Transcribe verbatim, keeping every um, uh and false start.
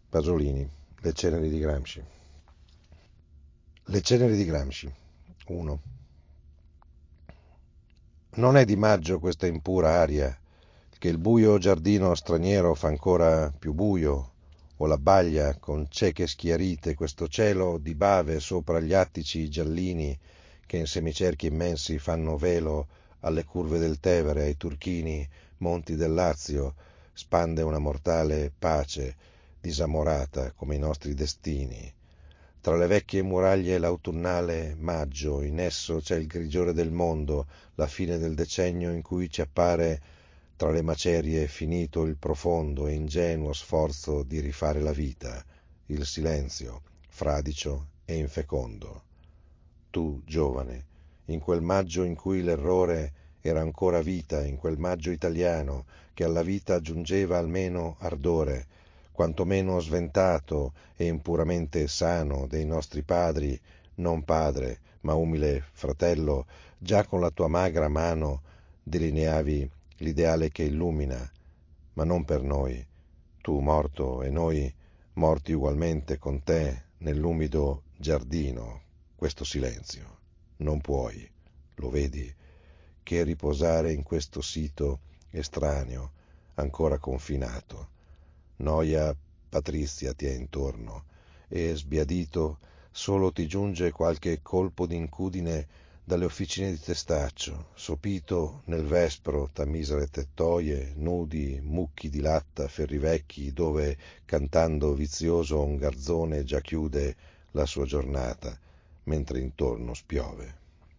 Pasolini, le ceneri di Gramsci. Le ceneri di Gramsci. uno. Non è di maggio questa impura aria, che il buio giardino straniero fa ancora più buio, o la baglia con cieche schiarite, questo cielo di bave sopra gli attici giallini che in semicerchi immensi fanno velo alle curve del Tevere, ai turchini monti del Lazio, spande una mortale pace, disamorata come i nostri destini. Tra le vecchie muraglie l'autunnale maggio, in esso c'è il grigiore del mondo, la fine del decennio in cui ci appare tra le macerie finito il profondo e ingenuo sforzo di rifare la vita, il silenzio, fradicio e infecondo. Tu, giovane, in quel maggio in cui l'errore era ancora vita, in quel maggio italiano che alla vita aggiungeva almeno ardore, quantomeno sventato e impuramente sano dei nostri padri, non padre, ma umile fratello, già con la tua magra mano delineavi l'ideale che illumina, ma non per noi, tu morto e noi morti ugualmente con te nell'umido giardino, questo silenzio. Non puoi, lo vedi, che riposare in questo sito estraneo, ancora confinato. Noia patrizia ti è intorno e, sbiadito, solo ti giunge qualche colpo d'incudine dalle officine di Testaccio, sopito nel vespro tra misere tettoie, nudi, mucchi di latta, ferri vecchi, dove, cantando vizioso, un garzone già chiude la sua giornata, mentre intorno spiove.